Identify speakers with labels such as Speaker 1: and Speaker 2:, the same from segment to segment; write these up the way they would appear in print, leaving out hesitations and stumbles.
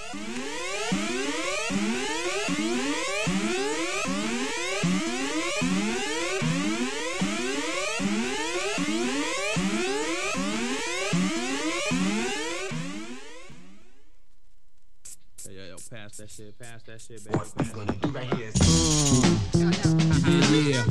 Speaker 1: Pass that shit, baby.
Speaker 2: What we gonna do right here is
Speaker 3: yeah.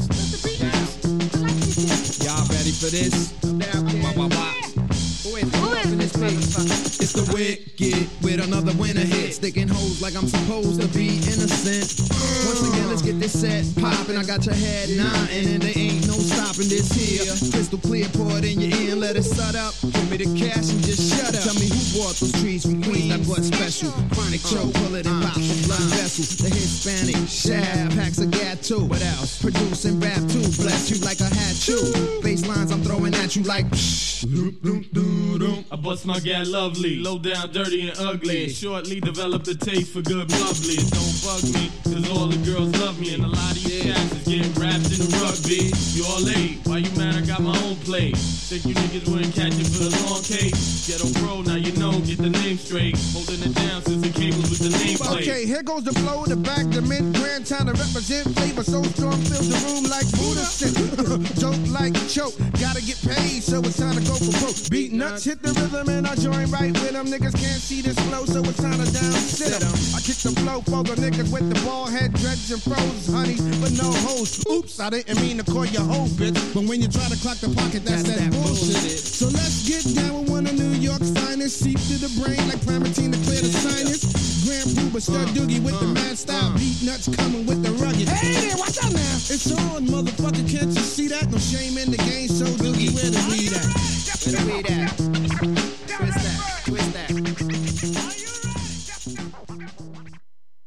Speaker 3: Y'all ready for this? Who is this motherfucker? It's the Wicked with another winner hit. Sticking hoes like I'm supposed to be innocent. Once again, let's get this set poppin'. I got your head nodding and there ain't no stopping this here. Crystal clear, pour it in your ear and let it shut up. Give me the cash and just shut up. Tell me who bought those trees from Queens that bought special. Chronic choke, pull it and pop the blood vessel. The Hispanic shab, packs a gat too. What else? Produce and rap too. Bless you like a hat too. Bass lines I'm throwing at you like
Speaker 4: I bust my gat lovely, low down, dirty and ugly. Shortly developed a taste for good bubbly. It don't bug me, cause all the girls love me. And a lot of you cats is getting wrapped in the rugby. You all late, why you mad I got my own plate? Think you niggas wouldn't catch it for the long cake? Ghetto pro, now you know, get the name straight. Holding it down since the cables with the nameplate.
Speaker 5: Okay, here goes the flow, the back, the mid, grand time to represent. Flavor so strong, fills the room like Buddha shit. Joke like choke, gotta get paid, so it's time to go for broke. Beat nuts, hit the rhythm, and I join right with them. Niggas can't see this flow, so it's time to down sit 'em. I kick the flow for the niggas with the ball head, dreads and froze, honeys, but no hoes. Oops, I didn't mean to call you hoe, bitch. But when you try to clock the pocket, that's that bullshit. So let's get down with one of New York's finest. Seep to the brain like Primatine to clear the sinus. Grand Pooba, Stud Doogie with the mad style. Beat nuts coming with the rugged. Hey there, watch out now. It's on, motherfucker, can't you see that? No shame in the game, so Doogie, where the weed at?
Speaker 3: Where the weed at?